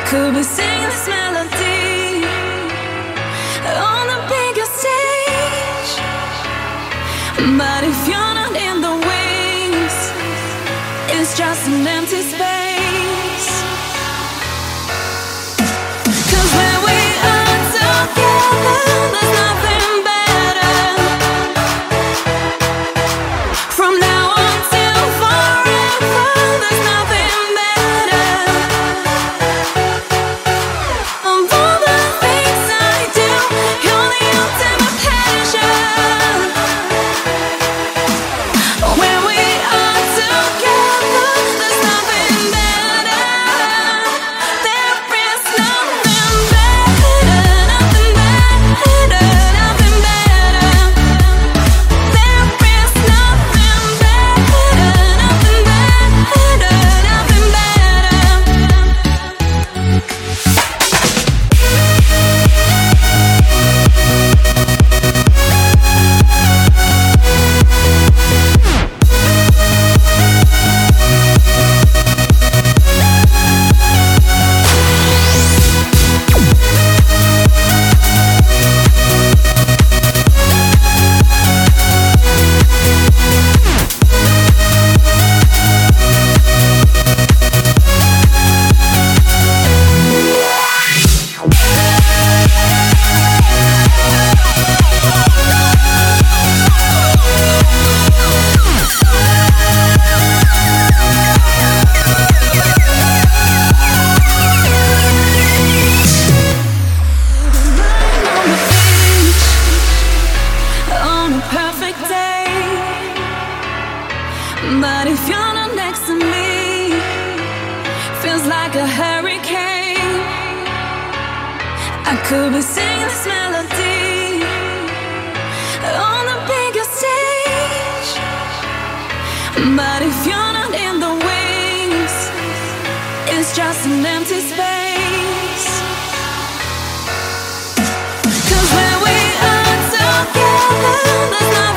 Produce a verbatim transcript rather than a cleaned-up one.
could be singing this melody on the biggest stage, but if you're not in the wings, it's just an empty space. 'Cause when we are together, there's nothing better. From now on till forever, there's nothing better. Of all the things I do, you're the ultimate pleasure. When we are together, there's nothing better. There is nothing better, nothing better, nothing better. There is nothing better, nothing better, nothing better. On a perfect day, but if you're not next to me, feels like a hurricane. I could be singing this melody on the biggest stage, but if you're not in the wings, it's just an empty space. 'Cause when we are together, there's no